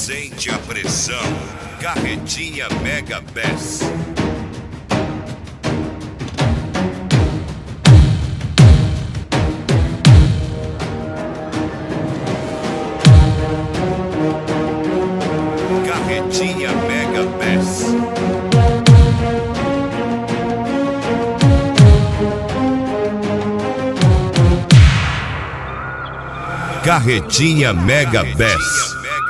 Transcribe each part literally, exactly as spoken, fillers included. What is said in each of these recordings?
Sente a pressão, Carretinha Mega Bass. Carretinha Mega Bass. Carretinha Mega Bass.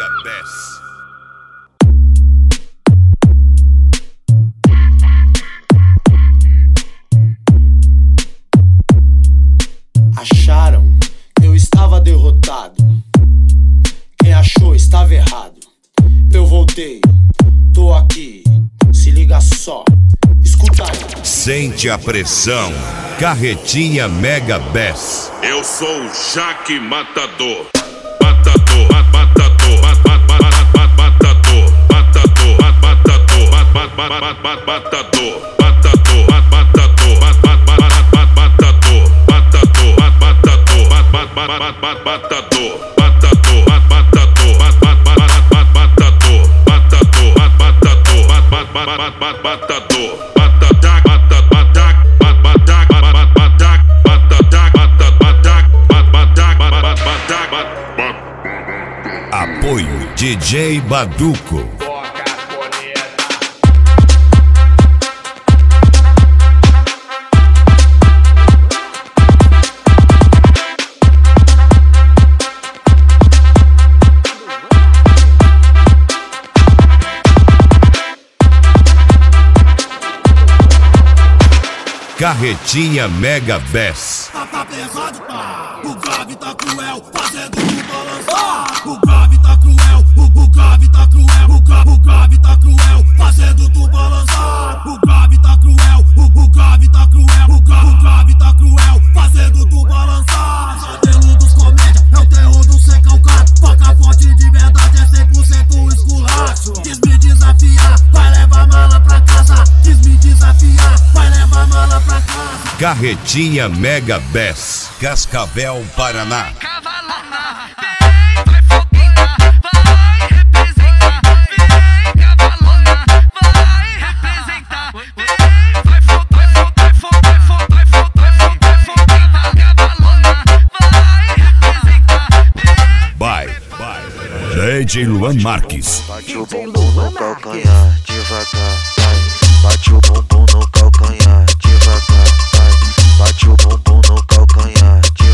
Acharam que eu estava derrotado. Quem achou estava errado. Eu voltei, tô aqui, se liga só, escuta aí. Sente a pressão, Carretinha Mega Bass. Eu sou o Jaque Matador. Matador, matador, matador, matador, matador, matador, matador, matador, matador, matador, matador, matador, Apoio D J Baduco. Carretinha Mega Bass. Tá, tá pesado, pá. O grave tá cruel, fazendo tu balançar. O grave tá cruel, o, o grave tá cruel, o, gra, o grave tá cruel, fazendo tu balançar. O grave tá cruel, o, o grave tá cruel, o, gra, o grave tá cruel, fazendo tu balançar. Modelo dos comédia, é o terror do sem calcado. Faca forte de verdade é cem por cento esculacho. Quis me desafiar, vai levar mala pra casa. Quis me desafiar, vai levar mala pra casa. Carretinha Mega Bass, Cascavel, Paraná. Cavalona, vem, vai foguinha, vai representar. Vem, cavalona, vai representar. Vem, vai fogo, vai fogo, vai fogo, vai fogo, vai fogo, vai fogo, vai fogo, cavalona, vai representar. Vai, vai, D J Luan Marques. Bate o bumbum no calcanhar, devagar, vai. Bate o bumbum no calcanhar, devagar, vai. Bate o bumbum no calcanhar, devagar.